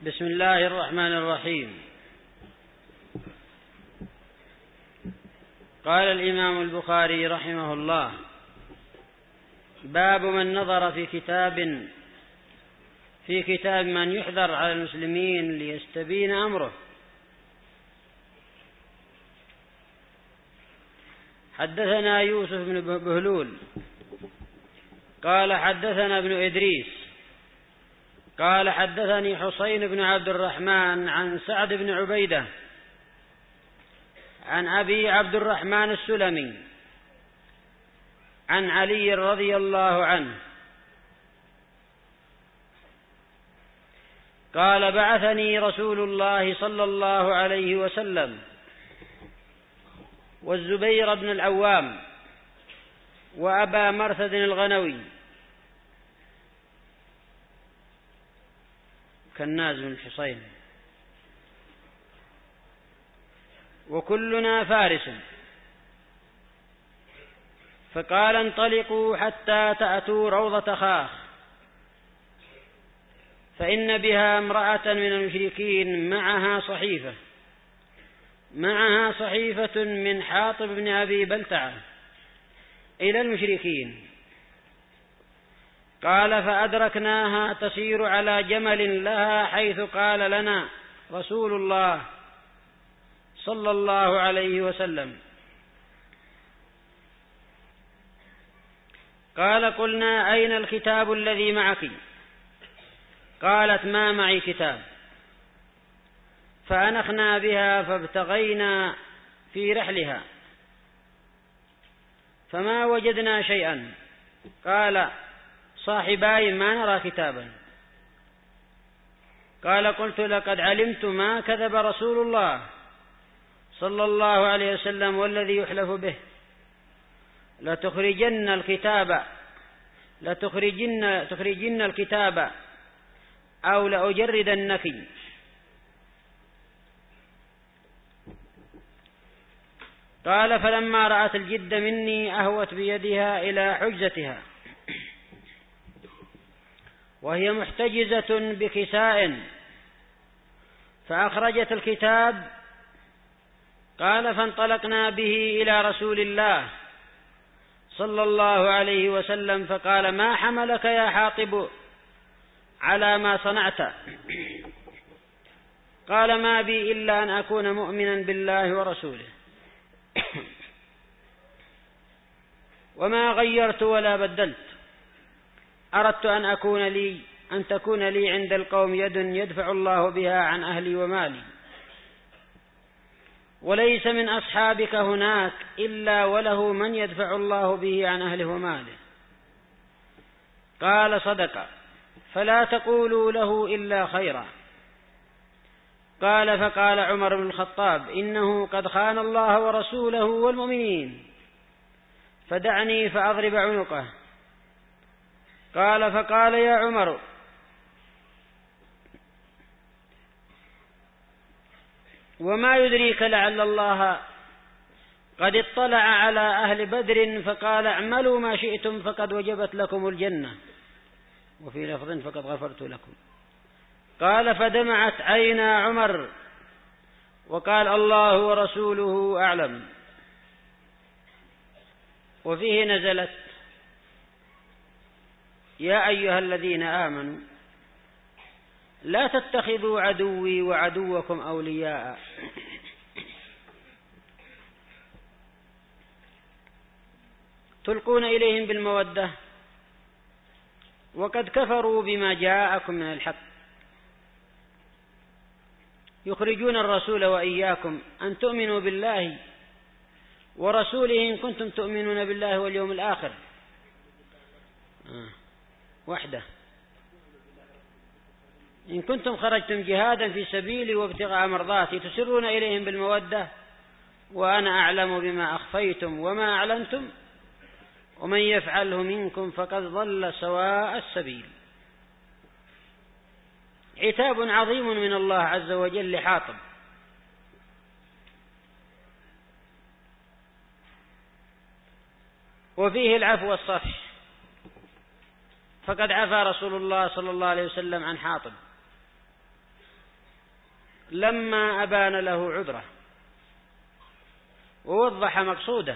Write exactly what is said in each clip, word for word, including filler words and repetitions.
بسم الله الرحمن الرحيم. قال الإمام البخاري رحمه الله: باب من نظر في كتاب في كتاب من يحذر على المسلمين ليستبين أمره. حدثنا يوسف بن بهلول قال حدثنا ابن إدريس قال حدثني حسين بن عبد الرحمن عن سعد بن عبيدة عن أبي عبد الرحمن السلمي عن علي رضي الله عنه قال: بعثني رسول الله صلى الله عليه وسلم والزبير بن العوام وأبا مرثد الغنوي كناز بن الحصين وكلنا فارس، فقال: انطلقوا حتى تأتوا روضة خاخ، فإن بها امرأة من المشركين معها صحيفة معها صحيفة من حاطب بن أبي بلتعة إلى المشركين. قال: فأدركناها تسير على جمل لها حيث قال لنا رسول الله صلى الله عليه وسلم. قال: قلنا: أين الكتاب الذي معك؟ قالت: ما معي كتاب. فأنخنا بها فابتغينا في رحلها فما وجدنا شيئا. قال: صاحباي ما نرى كتابا. قال: قلت: لقد علمت ما كذب رسول الله صلى الله عليه وسلم والذي يحلف به، لتخرجن الكتاب لتخرجن تخرجن الكتاب أو لأجردنك. قال: فلما رأت الجد مني أهوت بيدها إلى حجزتها وهي محتجزة بكساء فأخرجت الكتاب. قال: فانطلقنا به إلى رسول الله صلى الله عليه وسلم فقال: ما حملك يا حاطب على ما صنعت؟ قال: ما بي إلا أن أكون مؤمنا بالله ورسوله، وما غيرت ولا بدلت. أردت أن أكون لي أن تكون لي عند القوم يد يدفع الله بها عن أهلي ومالي، وليس من أصحابك هناك إلا وله من يدفع الله به عن أهله وماله. قال: صدق، فلا تقولوا له إلا خيرا. قال: فقال عمر بن الخطاب: إنه قد خان الله ورسوله والمؤمنين، فدعني فأضرب عنقه. قال: فقال يا عمر: وما يدريك لعل الله قد اطلع على أهل بدر فقال: اعملوا ما شئتم فقد وجبت لكم الجنة، وفي لفظ فقد غفرت لكم. قال: فدمعت عينا عمر وقال: الله ورسوله أعلم. وفيه نزلت: يا أيها الذين آمنوا لا تتخذوا عدوي وعدوكم أولياء تلقون إليهم بالمودة وقد كفروا بما جاءكم من الحق، يخرجون الرسول وإياكم أن تؤمنوا بالله ورسوله إن كنتم تؤمنون بالله واليوم الآخر. آه. وحده إن كنتم خرجتم جهادا في سبيلي وابتغاء مرضاتي تسرون إليهم بالمودة وأنا أعلم بما أخفيتم وما أعلنتم ومن يفعله منكم فقد ضل سواء السبيل. عتاب عظيم من الله عز وجل لحاطب. وفيه العفو والصفح، فقد عفى رسول الله صلى الله عليه وسلم عن حاطب لما أبان له عذره ووضح مقصوده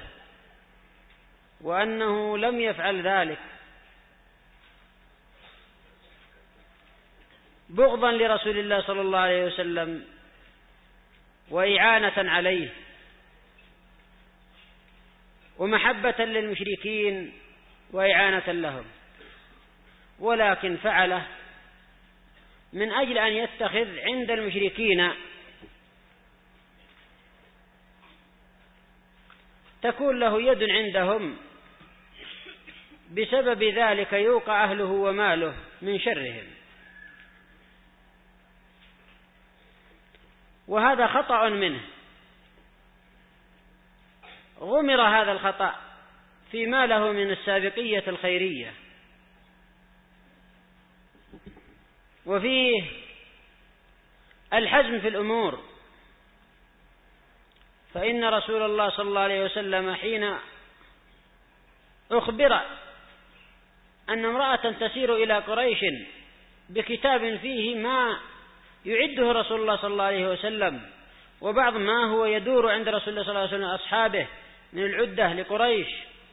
وأنه لم يفعل ذلك بغضا لرسول الله صلى الله عليه وسلم وإعانة عليه ومحبة للمشركين وإعانة لهم، ولكن فعله من أجل أن يتخذ عند المشركين تكون له يد عندهم، بسبب ذلك يوقع أهله وماله من شرهم. وهذا خطأ منه، غمر هذا الخطأ فيما له من السابقية الخيرية، وفيه الحزم في الأمور. فإن رسول الله صلى الله عليه وسلم حين أخبر أن امرأة تسير إلى قريش بكتاب فيه ما يعده رسول الله صلى الله عليه وسلم وبعض ما هو يدور عند رسول الله صلى الله عليه وسلم أصحابه من العدة لقريش،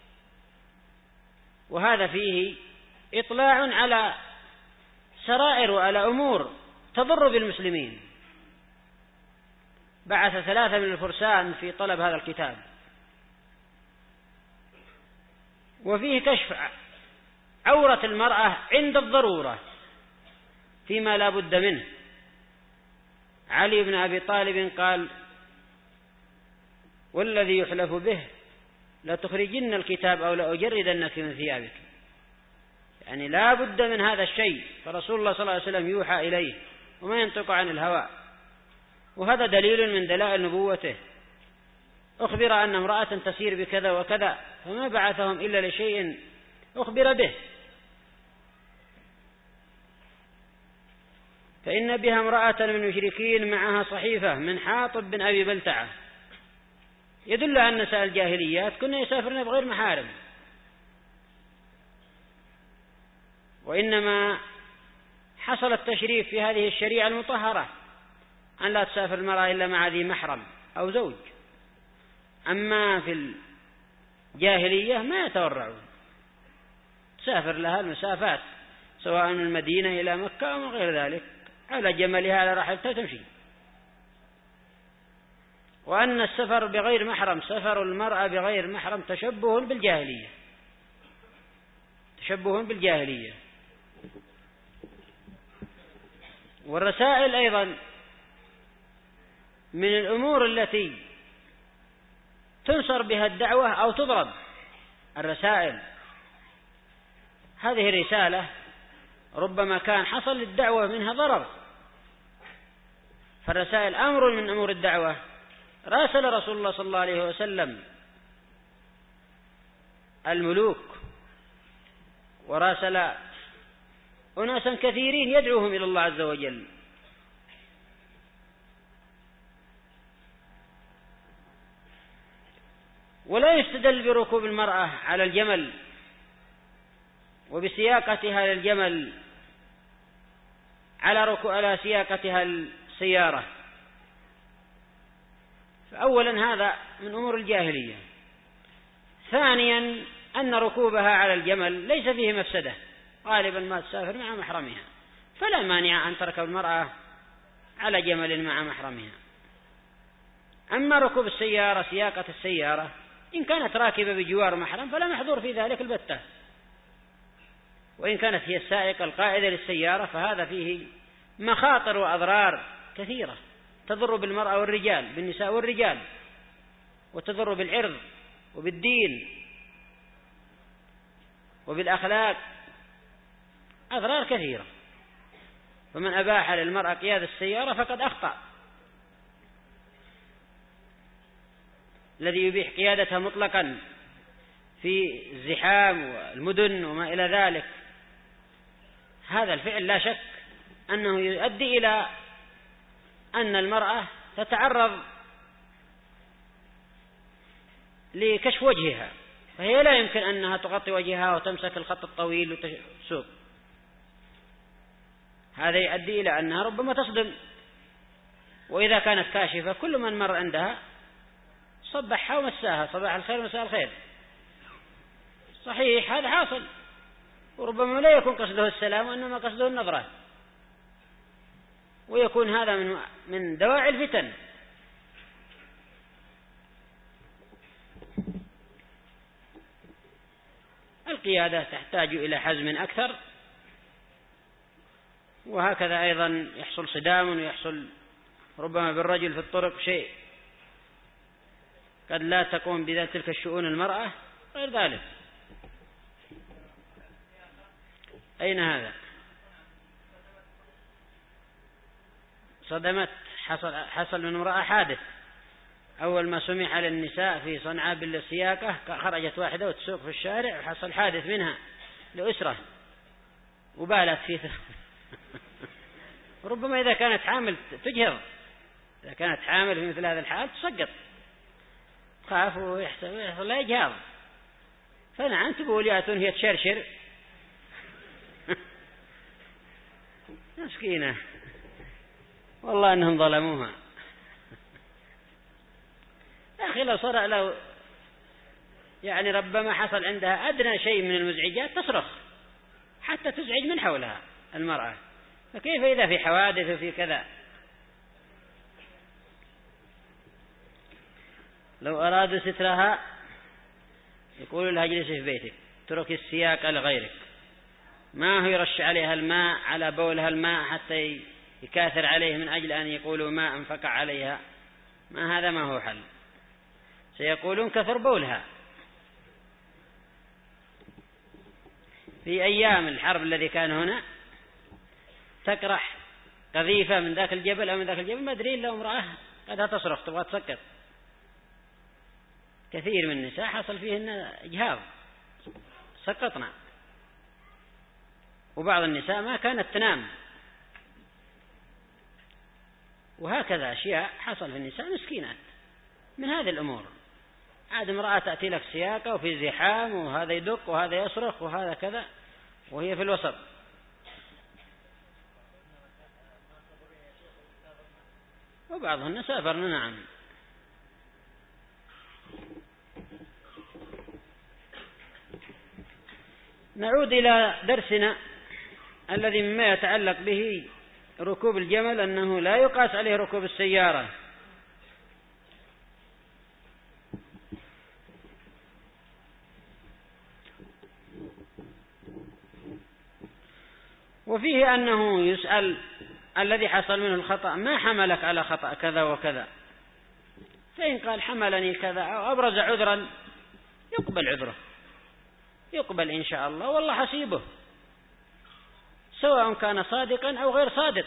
وهذا فيه إطلاع على سرائر وعلى أمور تضر بالمسلمين. بعث ثلاثة من الفرسان في طلب هذا الكتاب، وفيه كشف عورة المرأة عند الضرورة فيما لا بد منه. علي بن أبي طالب قال: والذي يحلف به لتخرجن الكتاب أو لأجردنك من ثيابك، يعني لا بد من هذا الشيء. فرسول الله صلى الله عليه وسلم يوحى إليه وما ينطق عن الهوى، وهذا دليل من دلائل نبوته. أخبر أن امرأة تسير بكذا وكذا، فما بعثهم إلا لشيء أخبر به. فإن بها امرأة من المشركين معها صحيفة من حاطب بن أبي بلتعة، يدل أن نساء الجاهليات كنا يسافرن بغير محارم، وإنما حصل التشريف في هذه الشريعة المطهرة أن لا تسافر المرأة إلا مع ذي محرم أو زوج. أما في الجاهلية ما يتورعون، تسافر لها المسافات سواء من المدينة إلى مكة أو من غير ذلك على جملها على راحلتها تمشي. وأن السفر بغير محرم، سفر المرأة بغير محرم، تشبه بالجاهلية، تشبه بالجاهلية. والرسائل أيضا من الأمور التي تنصر بها الدعوة أو تضرب. الرسائل هذه الرسالة ربما كان حصل للدعوة منها ضرر، فالرسائل أمر من أمور الدعوة. راسل رسول الله صلى الله عليه وسلم الملوك، وراسل أناسا كثيرين يدعوهم إلى الله عز وجل. ولا يستدل بركوب المرأة على الجمل وبسياقتها للجمل على ركوب على سياقتها السيارة. فأولا هذا من أمور الجاهلية. ثانيا أن ركوبها على الجمل ليس فيه مفسدة، غالبا ما تسافر مع محرمها، فلا مانع أن تركب المرأة على جمل مع محرمها. أما ركوب السيارة، سياقة السيارة، إن كانت راكبة بجوار محرم فلا محظور في ذلك البتة، وإن كانت هي السائقة القائدة للسيارة فهذا فيه مخاطر وأضرار كثيرة تضر بالمرأة والرجال، بالنساء والرجال، وتضر بالعرض وبالدين وبالأخلاق، أضرار كثيرة. فمن أباح للمرأة قيادة السيارة فقد أخطأ. الذي يبيح قيادتها مطلقا في الزحام والمدن وما إلى ذلك، هذا الفعل لا شك أنه يؤدي إلى أن المرأة تتعرض لكشف وجهها، فهي لا يمكن أنها تغطي وجهها وتمسك الخط الطويل وتسوق. هذا يؤدي إلى أنها ربما تصدم وإذا كانت كاشفة كل من مر عندها صبحها ومساها صباح الخير ومساء الخير. صحيح هذا حاصل، وربما لا يكون قصده السلام وإنما قصده النظرة، ويكون هذا من من دواعي الفتن. القيادة تحتاج إلى حزم أكثر، وهكذا أيضا يحصل صدام ويحصل ربما بالرجل في الطرق شيء قد لا تقوم بذلك تلك الشؤون المرأة غير ذلك. أين هذا؟ صدمت، حصل, حصل من امرأة حادث. أول ما سمع للنساء في صنعاء بالسياقة خرجت واحدة وتسوق في الشارع وحصل حادث منها لأسرة وبالت فيه. ربما إذا كانت حامل تجهر، إذا كانت حامل في مثل هذا الحال تسقط، خاف ويحصل لها إجهاض. فنعم تقول ياتون هي تشرشر. مسكينة والله أنهم ظلموها. يا أخي لو صار لو يعني ربما حصل عندها أدنى شيء من المزعجات تصرخ حتى تزعج من حولها المرأة، فكيف إذا في حوادث وفي كذا؟ لو أرادوا سترها يقولوا لها اجلسي في بيتك، ترك السياق لغيرك، ما هو يرش عليها الماء على بولها الماء حتى يكاثر عليه من أجل أن يقولوا ما انفقع عليها، ما هذا ما هو حل، سيقولون كثر بولها. في أيام الحرب الذي كان هنا تكرح قذيفة من ذاك الجبل أو من ذاك الجبل، ما أدري إلا امرأة قد تصرخ تبغى تسكت. كثير من النساء حصل فيهن إجهاض سقطنا، وبعض النساء ما كانت تنام، وهكذا أشياء حصل في النساء مسكينات من هذه الأمور. عاد امرأة تأتي لك سياقة وفي زحام وهذا يدق وهذا يصرخ وهذا كذا وهي في الوسط. وبعضهن سافرن. نعم. نعود إلى درسنا الذي مما يتعلق به ركوب الجمل أنه لا يقاس عليه ركوب السيارة. وفيه أنه يسأل الذي حصل منه الخطأ ما حملك على خطأ كذا وكذا، فإن قال حملني كذا أو أبرز عذرا يقبل عذره، يقبل إن شاء الله والله حسيبه، سواء كان صادقا أو غير صادق.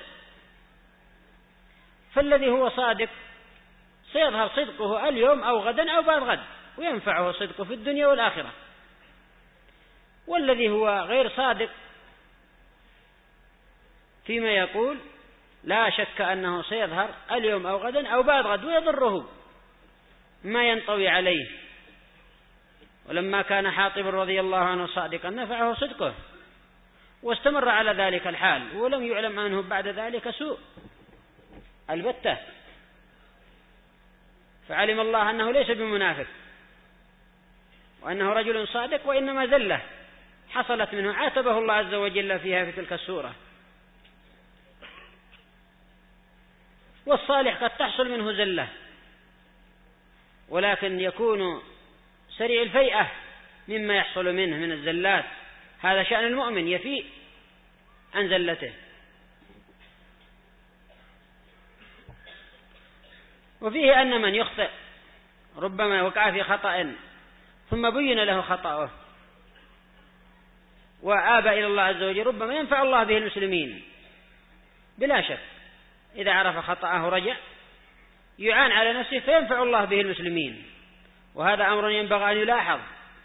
فالذي هو صادق سيظهر صدقه اليوم أو غدا أو بعد غد وينفعه صدقه في الدنيا والآخرة، والذي هو غير صادق فيما يقول لا شك أنه سيظهر اليوم أو غدا أو بعد غد ويضره ما ينطوي عليه. ولما كان حاطب رضي الله عنه صادقا نفعه صدقه واستمر على ذلك الحال ولم يعلم عنه بعد ذلك سوء البتة، فعلم الله أنه ليس بمنافق وأنه رجل صادق، وإنما زلة حصلت منه عاتبه الله عز وجل فيها في تلك السورة. والصالح قد تحصل منه زلة ولكن يكون سريع الفيئة مما يحصل منه من الزلات، هذا شأن المؤمن يفيء عن زلته. وفيه أن من يخطئ ربما وقع في خطأ ثم بين له خطأه وآب إلى الله عز وجل ربما ينفع الله به المسلمين بلا شك. إذا عرف خطأه رجع يعان على نفسه فينفع الله به المسلمين، وهذا أمر ينبغي أن يلاحظ.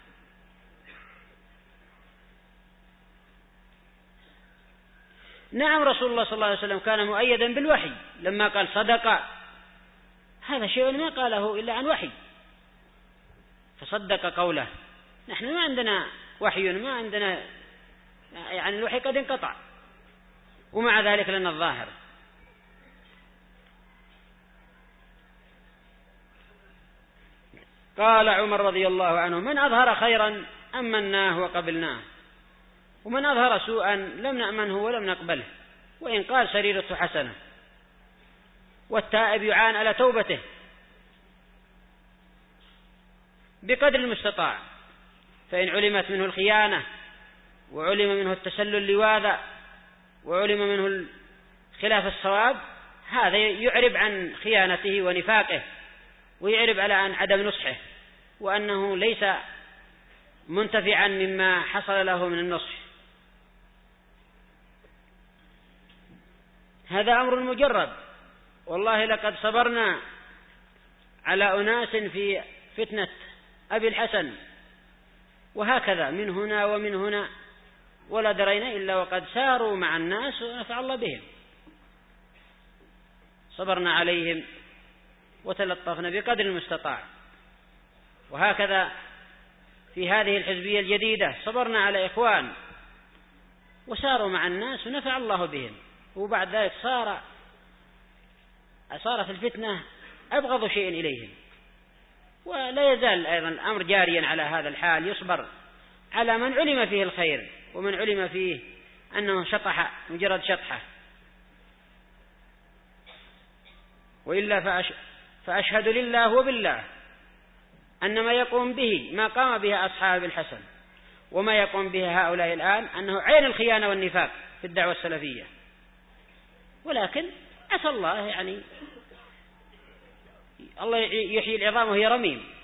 نعم رسول الله صلى الله عليه وسلم كان مؤيدا بالوحي لما قال صدق، هذا شيء ما قاله إلا عن وحي فصدق قوله. نحن ما عندنا وحي، ما عندنا يعني الوحي قد انقطع، ومع ذلك لنا الظاهر. قال عمر رضي الله عنه: من أظهر خيرا أمناه وقبلناه، ومن أظهر سوءا لم نأمنه ولم نقبله، وإن قال سريرته حسنة. والتائب يعان على توبته بقدر المستطاع، فإن علمت منه الخيانة وعلم منه التسلل لواذا وعلم منه خلاف الصواب، هذا يعرب عن خيانته ونفاقه، ويعرب على عن عدم نصحه، وأنه ليس منتفعا مما حصل له من النصح. هذا أمر مجرد. والله لقد صبرنا على أناس في فتنة أبي الحسن، وهكذا من هنا ومن هنا، ولا درينا إلا وقد ساروا مع الناس ونفع الله بهم. صبرنا عليهم وتلطفنا بقدر المستطاع. وهكذا في هذه الحزبية الجديدة صبرنا على إخوان وساروا مع الناس ونفع الله بهم، وبعد ذلك صار صارت الفتنة أبغض شيء إليهم. ولا يزال أيضا الأمر جاريا على هذا الحال، يصبر على من علم فيه الخير ومن علم فيه أنه شطح مجرد شطحة. وإلا فأش... فأشهد لله وبالله أن ما يقوم به ما قام به أصحاب الحسن وما يقوم به هؤلاء الآن أنه عين الخيانة والنفاق في الدعوة السلفية. ولكن عسى الله يعني الله يحيي العظام وهي رميم.